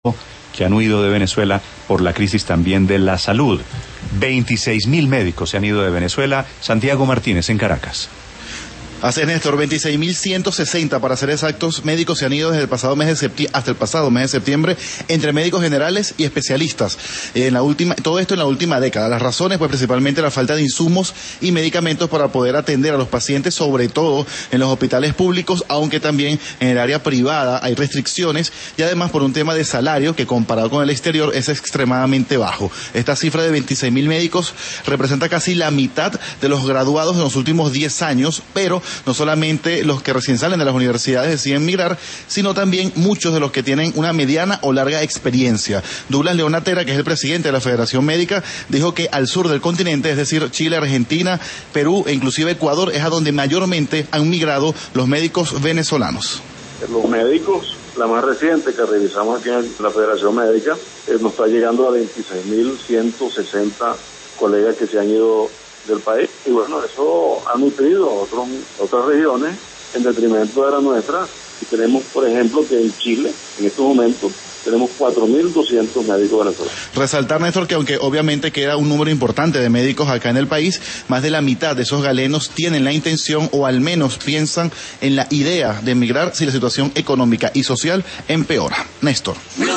que han huido de Venezuela por la crisis también de la salud. 26.000 médicos se han ido de Venezuela. Santiago Martínez en Caracas. Así es, Néstor, 26.160 para ser exactos, médicos se han ido desde el pasado mes de hasta el pasado mes de septiembre, entre médicos generales y especialistas. Todo esto en la última década. Las razones, pues principalmente la falta de insumos y medicamentos para poder atender a los pacientes, sobre todo en los hospitales públicos, aunque también en el área privada hay restricciones y además por un tema de salario que comparado con el exterior es extremadamente bajo. Esta cifra de 26.000 médicos representa casi la mitad de los graduados en los últimos 10 años, pero no solamente los que recién salen de las universidades deciden migrar, sino también muchos de los que tienen una mediana o larga experiencia. Douglas León Natera, que es el presidente de la Federación Médica, dijo que al sur del continente, es decir, Chile, Argentina, Perú e inclusive Ecuador, es a donde mayormente han migrado los médicos venezolanos. Los médicos, la más reciente que revisamos aquí en la Federación Médica, nos está llegando a 26.160 colegas que se han ido del país, y bueno, eso ha nutrido otras regiones en detrimento de la nuestra, y tenemos, por ejemplo, que en Chile, en estos momentos, tenemos 4.200 médicos venezolanos. Resaltar, Néstor, que aunque obviamente queda un número importante de médicos acá en el país, más de la mitad de esos galenos tienen la intención o al menos piensan en la idea de emigrar si la situación económica y social empeora. Néstor.